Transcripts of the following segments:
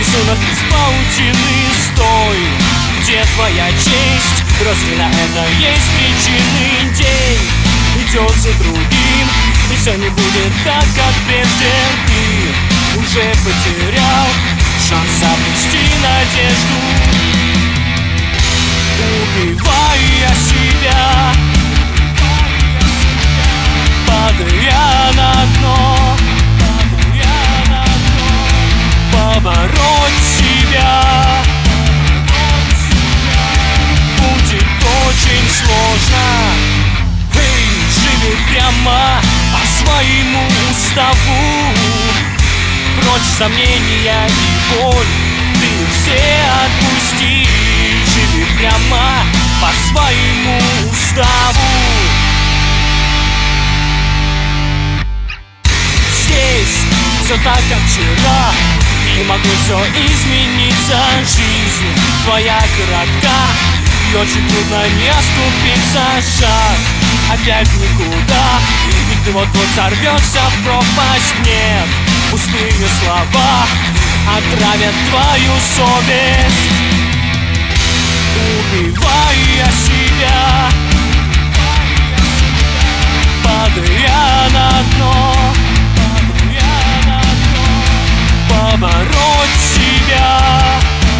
рисунок из паутины. Стой, где твоя честь? Разве на это есть причины? День идет за другим, и все не будет так, как прежде. Ты уже потерял шанс обрести надежду, убивая себя, падая на дно. Побороть себя будет очень сложно. Эй, живи прямо по своему уставу, прочь сомнения и боль, ты все отпусти. Живи прямо по своему уставу. Здесь все так, как вчера, не могло все измениться. Жизнь твоя коротка, и очень трудно не оступиться. Шаг опять никуда, и ты вот-вот сорвешься в пропасть. Нет, пустые слова отравят твою совесть, убивая себя, падая на дно. Побороть себя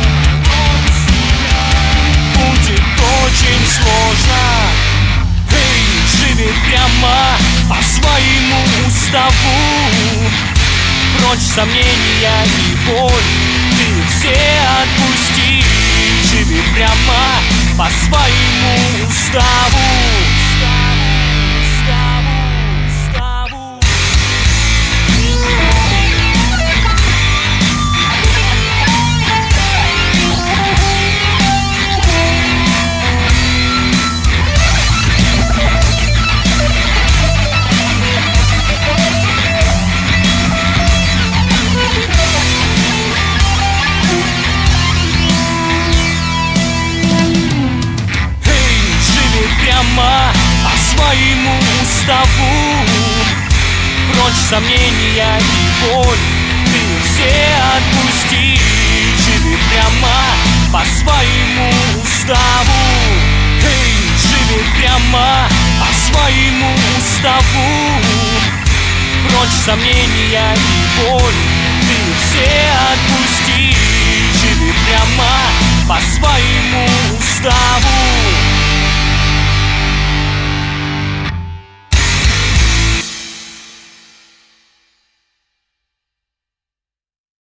будет очень сложно. Эй, живи прямо по своему уставу, прочь сомнения и боль, ты все отпусти. Живи прямо по своему уставу. По своему уставу, прочь сомнения и боль, ты все отпусти. Живи прямо по своему уставу. Эй, живи прямо по своему уставу, прочь сомнения и боль, ты все отпусти. Живи прямо